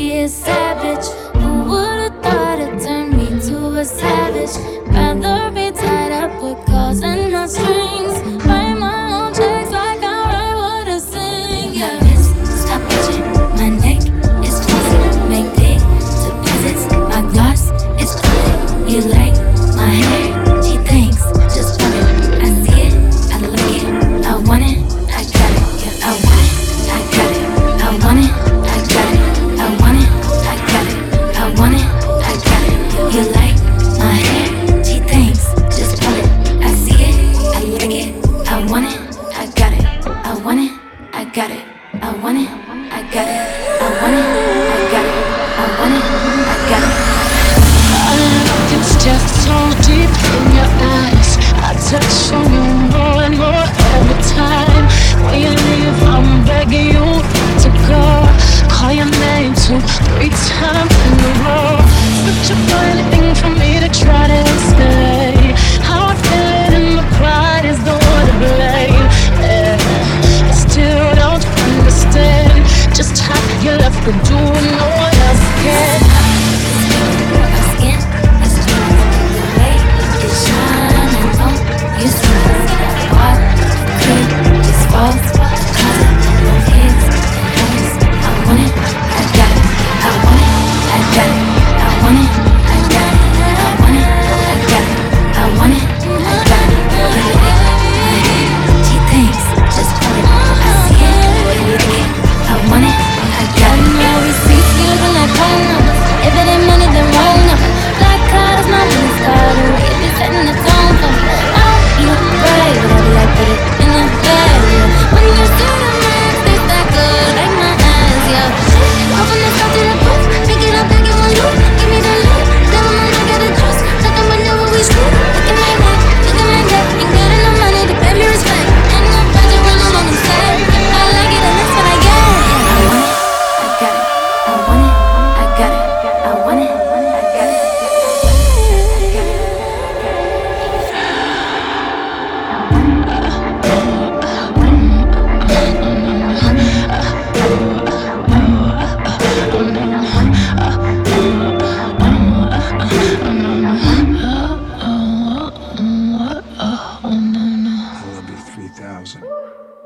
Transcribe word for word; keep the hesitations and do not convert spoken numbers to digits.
be a savage. Who would've thought it turned me to a savage? Rather be tied up with calls and not strings. Write my own checks like I write what I sing. Yeah, miss, stop bitching. My neck is fuzzy. Make big deposits. My gloss is flooded. You like my hair? She thinks, just want it. I see it, I like it. I want it, I got it. Yeah, I want it, I got it. I want it, I got it. I want it, I got it. I want it, I got it. You like my hair? She thinks, just want it. I see it, I like it. I want it, I got it. I want it, I got it. I want it, I got it. I want it, I got it. I want it, I got it. It's just so deep in your eyes. I touch on you more and more every time. When you leave, I'm begging you to go. Call your name two, three times in a row. Such a funny thing for me to try to explain. How I feel and my pride is the one to blame. Yeah. I still don't understand just how you left me doing no one else can. You see what could just fall cause of your kids and I want it, I got it. I want it, I got it. I want it, I got it. I want it, I got it. I want it, I got it. My head, she thinks, just want it. I see it, I like it. I want it, I got it. No receipts, feeling like phone numbers. If it ain't money, then wrong number. Black cars, my money's got a way of setting the tone for me. You right, but I be like, put it in the bag, yeah. When you see the max, they stack good like my ass, yeah. Open the top to the booth, pick it up, take it one loop. Give me the loot, tell them I got the juice. Nothing but know what we shoot. Looking like that, looking like that. Ain't got enough money to pay me respect. Ain't no budget when I'm on the set. If I like it, then that's what I get. I want it, I got it. I want it, I got it. I want it, I got it. I love you three thousand.